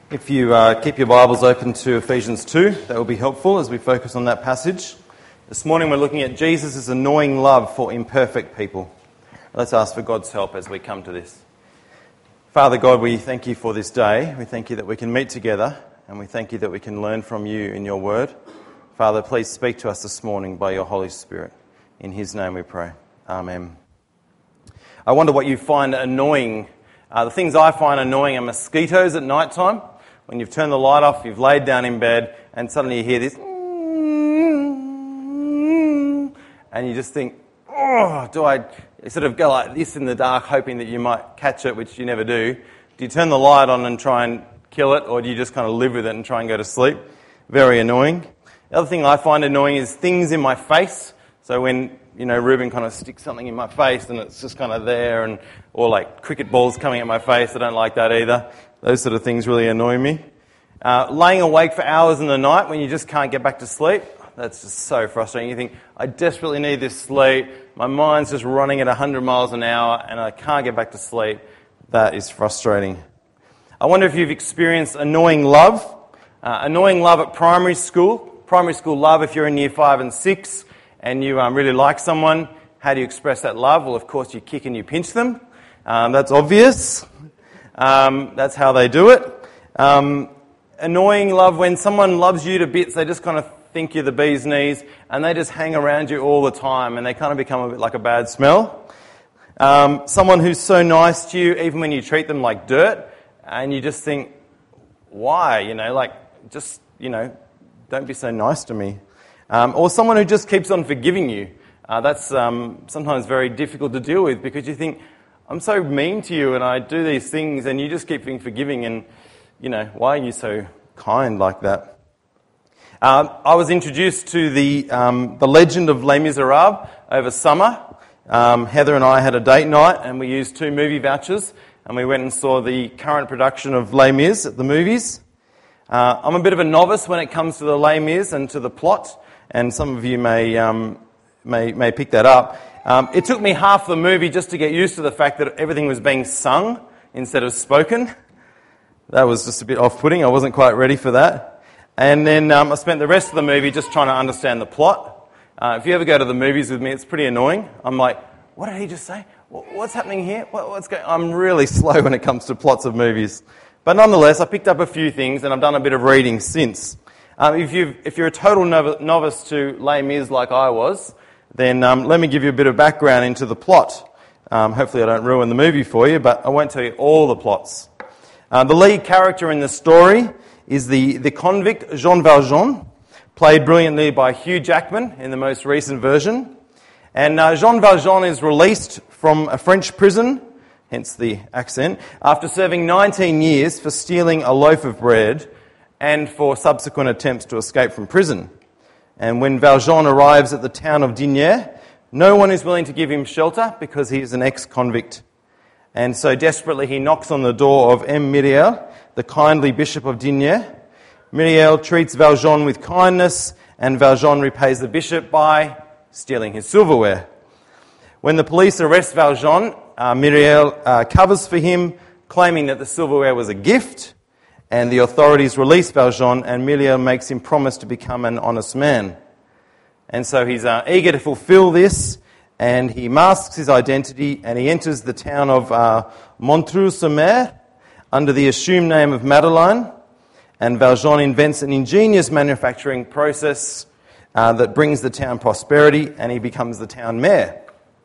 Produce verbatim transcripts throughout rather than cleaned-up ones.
If you uh, keep your Bibles open to Ephesians two, that will be helpful as we focus on that passage. This morning we're looking at Jesus' annoying love for imperfect people. Let's ask for God's help as we come to this. Father God, we thank you for this day. We thank you that we can meet together, and we thank you that we can learn from you in your word. Father, please speak to us this morning by your Holy Spirit. In his name we pray. Amen. I wonder what you find annoying. Uh, the things I find annoying are mosquitoes at night time. When you've turned the light off, you've laid down in bed, and suddenly you hear this, and you just think, oh, do I sort of go like this in the dark, hoping that you might catch it, which you never do? Do you turn the light on and try and kill it, or do you just kind of live with it and try and go to sleep? Very annoying. The other thing I find annoying is things in my face. So when, you know, Ruben kind of sticks something in my face and it's just kind of there, and or like cricket balls coming at my face, I don't like that either. Those sort of things really annoy me. Uh, laying awake for hours in the night when you just can't get back to sleep, that's just so frustrating. You think, I desperately need this sleep, my mind's just running at one hundred miles an hour and I can't get back to sleep. That is frustrating. I wonder if you've experienced annoying love. Uh, annoying love at primary school. Primary school love if you're in year five and six and you um, really like someone. How do you express that love? Well, of course, you kick and you pinch them. Um, that's obvious. Um, that's how they do it. Um, annoying love, when someone loves you to bits, they just kind of think you're the bee's knees and they just hang around you all the time and they kind of become a bit like a bad smell. Um, someone who's so nice to you, even when you treat them like dirt, and you just think, why? You know, like, just, you know, don't be so nice to me. Um, or someone who just keeps on forgiving you. Uh, that's um, sometimes very difficult to deal with because you think, I'm so mean to you and I do these things and you just keep being forgiving and, you know, why are you so kind like that? Um, I was introduced to the um, the legend of Les Miserables over summer. Um, Heather and I had a date night and we used two movie vouchers and we went and saw the current production of Les Mis at the movies. Uh, I'm a bit of a novice when it comes to the Les Mis and to the plot, and some of you may um, may may pick that up. Um, it took me half the movie just to get used to the fact that everything was being sung instead of spoken. That was just a bit off-putting. I wasn't quite ready for that. And then um, I spent the rest of the movie just trying to understand the plot. Uh, if you ever go to the movies with me, it's pretty annoying. I'm like, what did he just say? What's happening here? What, what's going? I'm really slow when it comes to plots of movies. But nonetheless, I picked up a few things and I've done a bit of reading since. Um, if, you've, if you're a total novice to Les Mis like I was, then um, let me give you a bit of background into the plot. Um, hopefully I don't ruin the movie for you, but I won't tell you all the plots. Uh, the lead character in the story is the, the convict Jean Valjean, played brilliantly by Hugh Jackman in the most recent version. And uh, Jean Valjean is released from a French prison, hence the accent, after serving nineteen years for stealing a loaf of bread and for subsequent attempts to escape from prison. And when Valjean arrives at the town of Digne, no one is willing to give him shelter because he is an ex-convict. And so desperately he knocks on the door of M. Myriel, the kindly bishop of Digne. Myriel treats Valjean with kindness, and Valjean repays the bishop by stealing his silverware. When the police arrest Valjean, uh, Myriel uh, covers for him, claiming that the silverware was a gift, and the authorities release Valjean, and Myriel makes him promise to become an honest man. And so he's uh, eager to fulfill this, and he masks his identity, and he enters the town of uh, Montreuil-sur-Mer under the assumed name of Madeleine, and Valjean invents an ingenious manufacturing process uh, that brings the town prosperity, and he becomes the town mayor.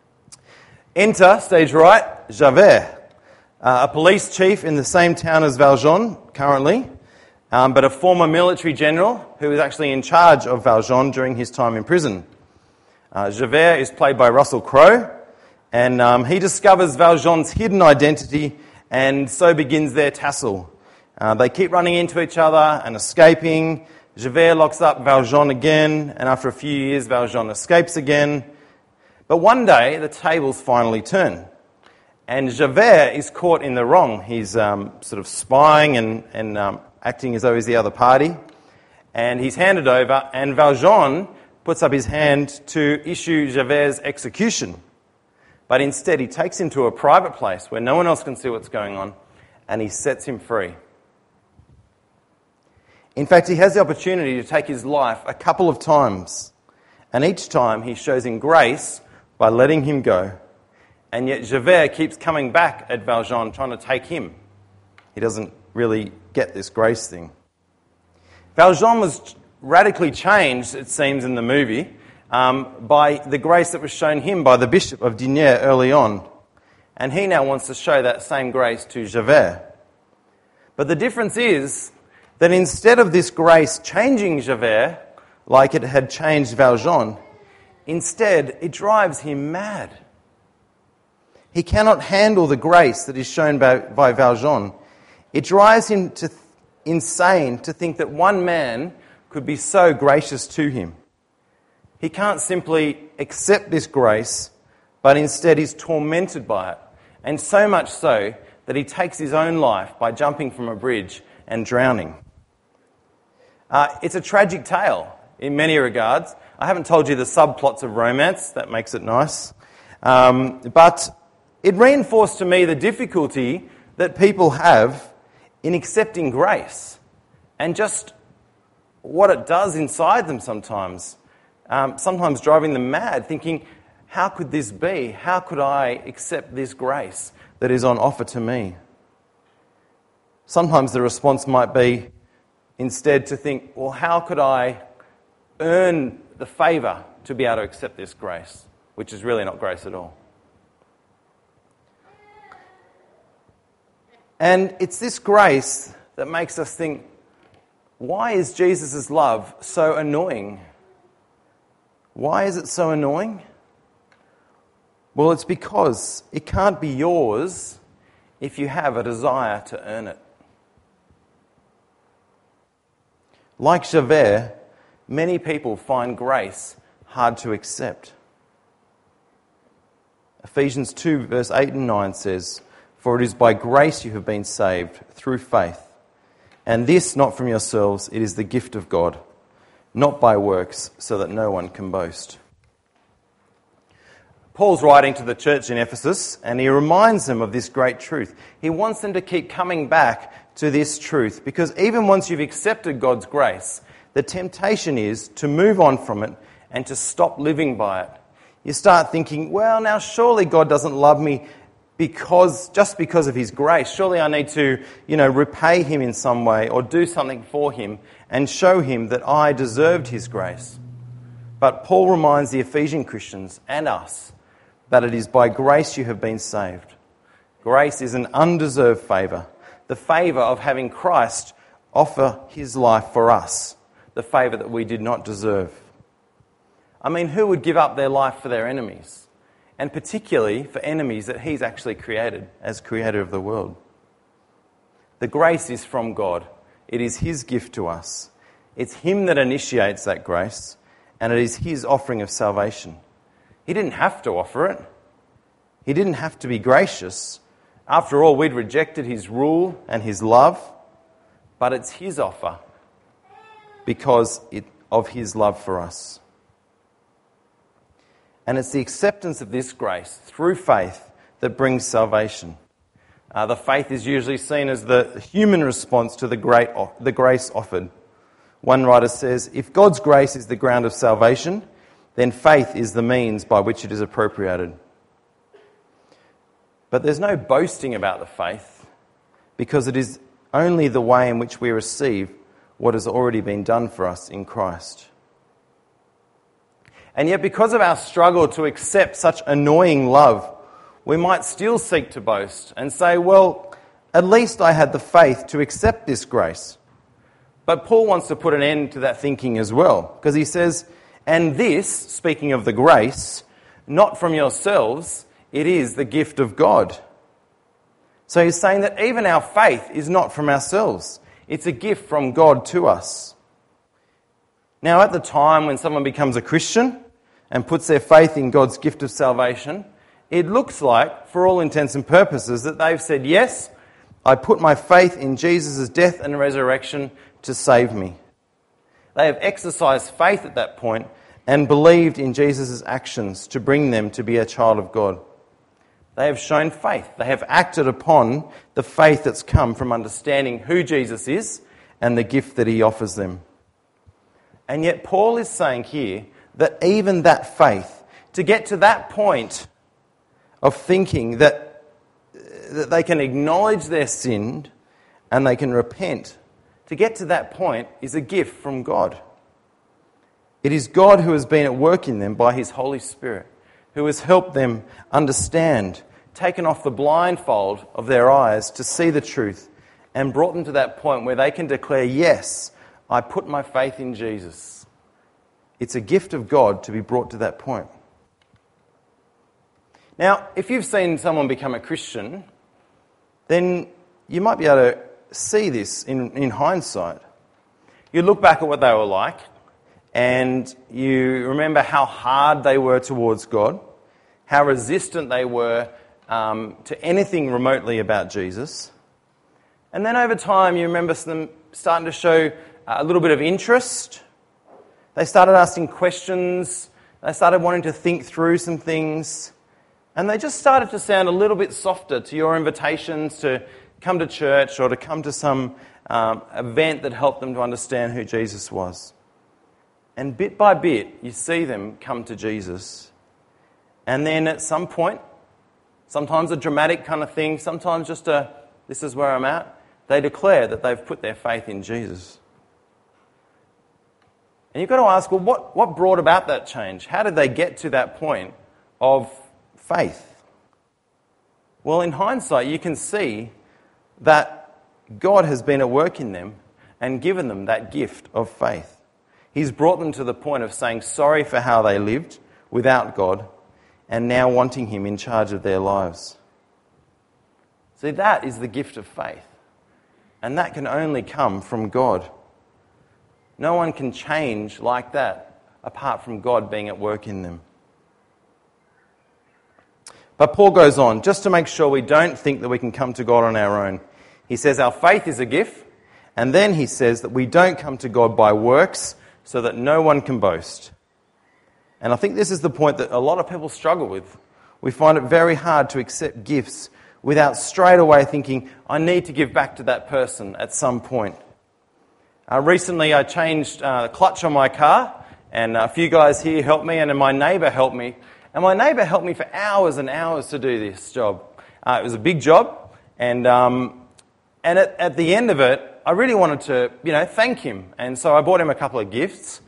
Enter, stage right, Javert. Uh, a police chief in the same town as Valjean, currently, um, but a former military general who is actually in charge of Valjean during his time in prison. Uh, Javert is played by Russell Crowe, and um, he discovers Valjean's hidden identity, and so begins their tussle. Uh, they keep running into each other and escaping. Javert locks up Valjean again, and after a few years, Valjean escapes again. But one day, the tables finally turn. And Javert is caught in the wrong. He's um, sort of spying and, and um, acting as though he's the other party. And he's handed over, and Valjean puts up his hand to issue Javert's execution. But instead, he takes him to a private place where no one else can see what's going on, and he sets him free. In fact, he has the opportunity to take his life a couple of times, and each time he shows him grace by letting him go. And yet Javert keeps coming back at Valjean, trying to take him. He doesn't really get this grace thing. Valjean was radically changed, it seems, in the movie, um, by the grace that was shown him by the Bishop of Digne early on. And he now wants to show that same grace to Javert. But the difference is that instead of this grace changing Javert, like it had changed Valjean, instead it drives him mad. He cannot handle the grace that is shown by, by Valjean. It drives him to th- insane to think that one man could be so gracious to him. He can't simply accept this grace, but instead is tormented by it. And so much so that he takes his own life by jumping from a bridge and drowning. Uh, it's a tragic tale in many regards. I haven't told you the subplots of romance. That makes it nice. Um, but it reinforced to me the difficulty that people have in accepting grace and just what it does inside them sometimes. Um, sometimes driving them mad, thinking, how could this be? How could I accept this grace that is on offer to me? Sometimes the response might be instead to think, well, how could I earn the favour to be able to accept this grace, which is really not grace at all. And it's this grace that makes us think, why is Jesus' love so annoying? Why is it so annoying? Well, it's because it can't be yours if you have a desire to earn it. Like Javert, many people find grace hard to accept. Ephesians two, verse eight and nine says, "For it is by grace you have been saved, through faith. And this not from yourselves, it is the gift of God, not by works, so that no one can boast." Paul's writing to the church in Ephesus, and he reminds them of this great truth. He wants them to keep coming back to this truth, because even once you've accepted God's grace, the temptation is to move on from it and to stop living by it. You start thinking, well, now surely God doesn't love me because just because of his grace. Surely I need to, you know, repay him in some way or do something for him and show him that I deserved his grace. But Paul reminds the Ephesian Christians and us that it is by grace you have been saved. Grace is an undeserved favour, the favour of having Christ offer his life for us, the favour that we did not deserve. I mean, who would give up their life for their enemies? And particularly for enemies that he's actually created as creator of the world. The grace is from God. It is his gift to us. It's him that initiates that grace, and it is his offering of salvation. He didn't have to offer it. He didn't have to be gracious. After all, we'd rejected his rule and his love, but it's his offer because it, of his love for us. And it's the acceptance of this grace through faith that brings salvation. Uh, the faith is usually seen as the human response to the great the grace offered. One writer says, if God's grace is the ground of salvation, then faith is the means by which it is appropriated. But there's no boasting about the faith, because it is only the way in which we receive what has already been done for us in Christ. And yet, because of our struggle to accept such annoying love, we might still seek to boast and say, well, at least I had the faith to accept this grace. But Paul wants to put an end to that thinking as well, because he says, and this, speaking of the grace, not from yourselves, it is the gift of God. So he's saying that even our faith is not from ourselves. It's a gift from God to us. Now, at the time when someone becomes a Christian and puts their faith in God's gift of salvation, it looks like, for all intents and purposes, that they've said, yes, I put my faith in Jesus' death and resurrection to save me. They have exercised faith at that point and believed in Jesus' actions to bring them to be a child of God. They have shown faith. They have acted upon the faith that's come from understanding who Jesus is and the gift that he offers them. And yet Paul is saying here that even that faith, to get to that point of thinking that, that they can acknowledge their sin and they can repent, to get to that point is a gift from God. It is God who has been at work in them by his Holy Spirit, who has helped them understand, taken off the blindfold of their eyes to see the truth, and brought them to that point where they can declare, yes, I put my faith in Jesus. It's a gift of God to be brought to that point. Now, if you've seen someone become a Christian, then you might be able to see this in, in hindsight. You look back at what they were like, and you remember how hard they were towards God, how resistant they were um, to anything remotely about Jesus. And then over time, you remember them starting to show a little bit of interest. They started asking questions. They started wanting to think through some things. And they just started to sound a little bit softer to your invitations to come to church or to come to some um, event that helped them to understand who Jesus was. And bit by bit, you see them come to Jesus. And then at some point, sometimes a dramatic kind of thing, sometimes just a, this is where I'm at, they declare that they've put their faith in Jesus. And you've got to ask, well, what, what brought about that change? How did they get to that point of faith? Well, in hindsight, you can see that God has been at work in them and given them that gift of faith. He's brought them to the point of saying sorry for how they lived without God and now wanting him in charge of their lives. See, that is the gift of faith. And that can only come from God. No one can change like that apart from God being at work in them. But Paul goes on, just to make sure we don't think that we can come to God on our own. He says our faith is a gift, and then he says that we don't come to God by works so that no one can boast. And I think this is the point that a lot of people struggle with. We find it very hard to accept gifts without straight away thinking, I need to give back to that person at some point. Uh, recently I changed uh, the clutch on my car, and a few guys here helped me, and my neighbour helped me. And my neighbour helped me for hours and hours to do this job. Uh, it was a big job, and um, and at, at the end of it, I really wanted to, you know, thank him. And so I bought him a couple of gifts.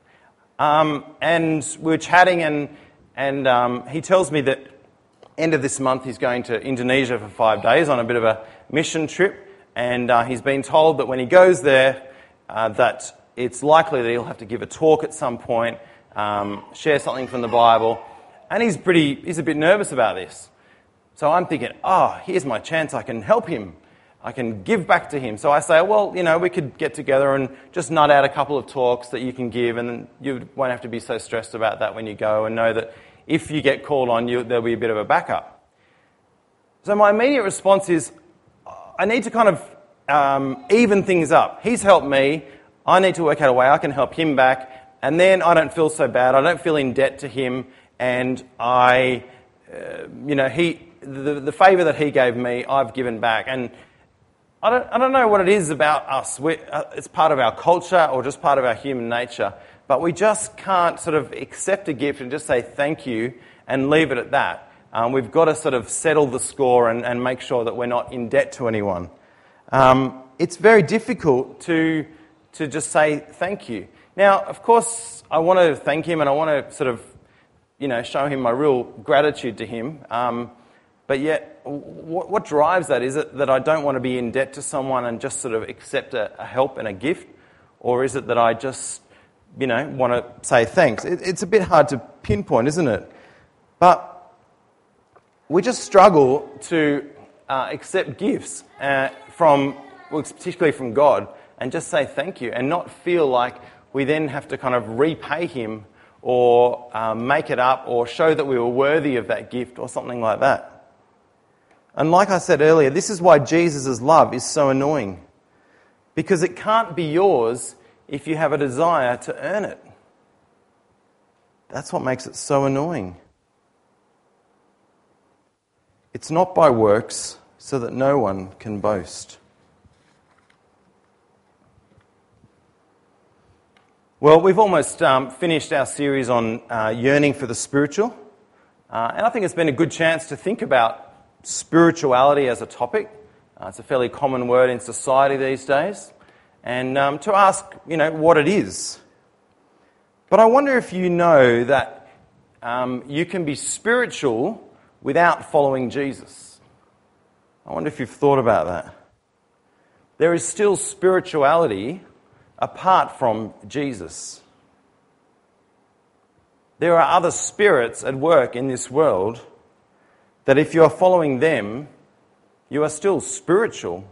Um, and we were chatting, and and um, he tells me that end of this month he's going to Indonesia for five days on a bit of a mission trip. And uh, he's been told that when he goes there, uh, that it's likely that he'll have to give a talk at some point, um, share something from the Bible. And he's pretty, he's a bit nervous about this. So I'm thinking, oh, here's my chance. I can help him. I can give back to him. So I say, well, you know, we could get together and just nut out a couple of talks that you can give, and you won't have to be so stressed about that when you go, and know that if you get called on, you, there'll be a bit of a backup. So my immediate response is, I need to kind of um, even things up. He's helped me. I need to work out a way I can help him back, and then I don't feel so bad. I don't feel in debt to him, and I, uh, you know, he the, the favour that he gave me, I've given back. And I don't, I don't know what it is about us. We, uh, it's part of our culture or just part of our human nature, but we just can't sort of accept a gift and just say thank you and leave it at that. Um, we've got to sort of settle the score and, and make sure that we're not in debt to anyone. Um, it's very difficult to to just say thank you. Now, of course, I want to thank him and I want to sort of, you know, show him my real gratitude to him. Um, but yet, what, what drives that? Is it that I don't want to be in debt to someone and just sort of accept a, a help and a gift? Or is it that I just, you know, want to say thanks? It, it's a bit hard to pinpoint, isn't it? But we just struggle to uh, accept gifts uh, from, well, particularly from God, and just say thank you and not feel like we then have to kind of repay him or um, make it up or show that we were worthy of that gift or something like that. And like I said earlier, this is why Jesus' love is so annoying. Because it can't be yours if you have a desire to earn it. That's what makes it so annoying. It's not by works so that no one can boast. Well, we've almost um, finished our series on uh, yearning for the spiritual, uh, and I think it's been a good chance to think about spirituality as a topic. Uh, it's a fairly common word in society these days, and um, to ask, you know, what it is. But I wonder if you know that um, you can be spiritual without following Jesus. I wonder if you've thought about that. There is still spirituality apart from Jesus. There are other spirits at work in this world that if you're following them, you are still spiritual.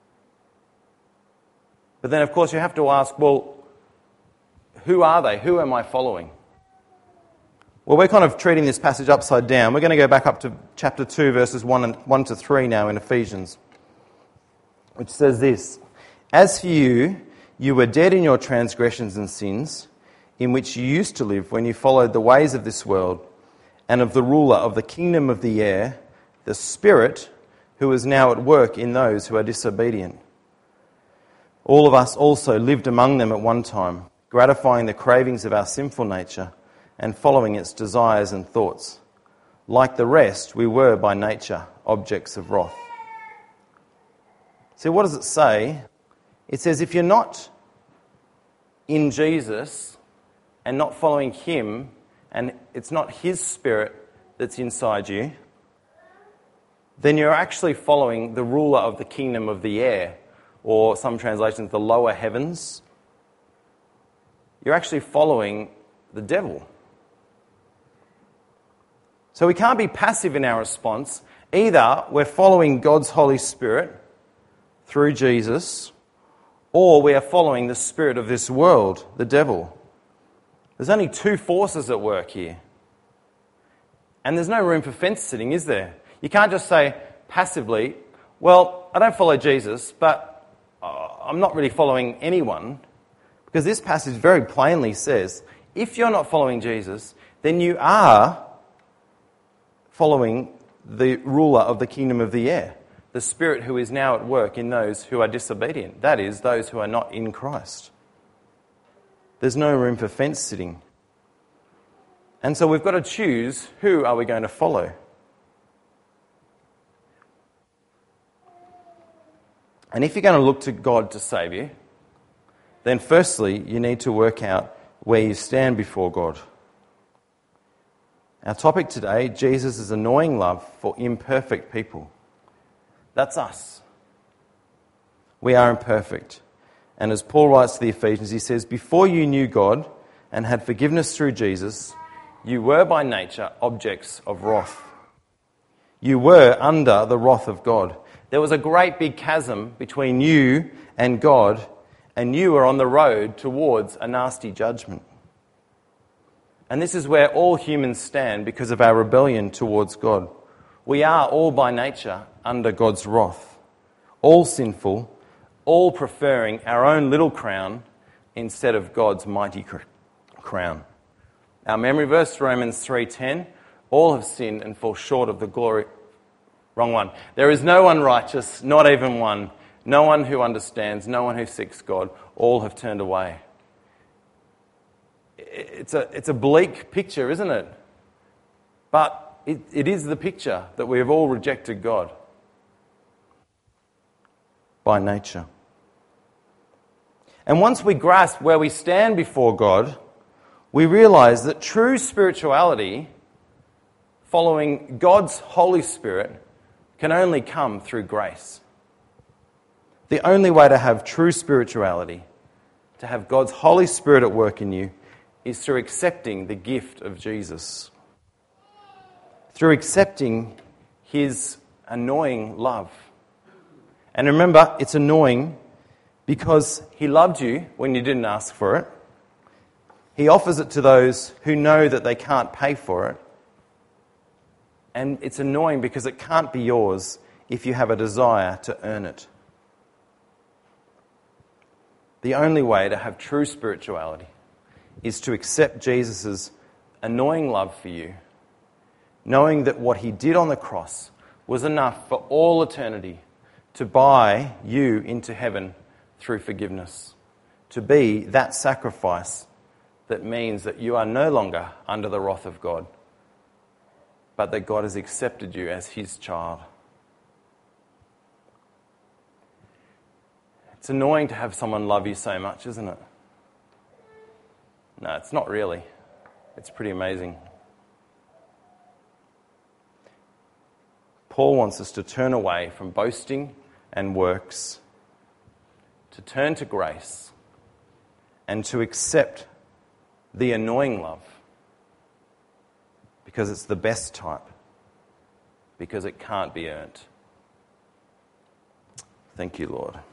But then, of course, you have to ask, well, who are they? Who am I following? Well, we're kind of treating this passage upside down. We're going to go back up to chapter two, verses one, and, one to three now in Ephesians, which says this: "As for you, you were dead in your transgressions and sins, in which you used to live when you followed the ways of this world and of the ruler of the kingdom of the air, the Spirit, who is now at work in those who are disobedient. All of us also lived among them at one time, gratifying the cravings of our sinful nature and following its desires and thoughts. Like the rest, we were by nature objects of wrath." So what does it say? It says if you're not in Jesus and not following him, and it's not his Spirit that's inside you, then you're actually following the ruler of the kingdom of the air, or some translations, the lower heavens. You're actually following the devil. So we can't be passive in our response. Either we're following God's Holy Spirit through Jesus, or we are following the spirit of this world, the devil. There's only two forces at work here. And there's no room for fence sitting, is there? You can't just say passively, well, I don't follow Jesus, but I'm not really following anyone. Because this passage very plainly says, if you're not following Jesus, then you are following the ruler of the kingdom of the air, the Spirit who is now at work in those who are disobedient. That is, those who are not in Christ. There's no room for fence sitting. And so we've got to choose, who are we going to follow? And if you're going to look to God to save you, then firstly, you need to work out where you stand before God. Our topic today, Jesus' annoying love for imperfect people. That's us. We are imperfect. And as Paul writes to the Ephesians, he says, before you knew God and had forgiveness through Jesus, you were by nature objects of wrath. You were under the wrath of God. There was a great big chasm between you and God, and you were on the road towards a nasty judgment. And this is where all humans stand because of our rebellion towards God. We are all by nature under God's wrath, all sinful, all preferring our own little crown instead of God's mighty cr- crown. Our memory verse, Romans three ten, all have sinned and fall short of the glory. Wrong one. There is no one righteous, not even one. No one who understands, no one who seeks God. All have turned away. It's a, it's a bleak picture, isn't it? But it, it is the picture that we have all rejected God by nature. And once we grasp where we stand before God, we realise that true spirituality, following God's Holy Spirit, can only come through grace. The only way to have true spirituality, to have God's Holy Spirit at work in you, is through accepting the gift of Jesus. Through accepting his annoying love. And remember, it's annoying because he loved you when you didn't ask for it. He offers it to those who know that they can't pay for it. And it's annoying because it can't be yours if you have a desire to earn it. The only way to have true spirituality is to accept Jesus' annoying love for you, knowing that what he did on the cross was enough for all eternity to buy you into heaven through forgiveness, to be that sacrifice that means that you are no longer under the wrath of God, but that God has accepted you as his child. It's annoying to have someone love you so much, isn't it? No, it's not really. It's pretty amazing. Paul wants us to turn away from boasting and works, to turn to grace, and to accept the annoying love, because it's the best type, because it can't be earned. Thank you, Lord.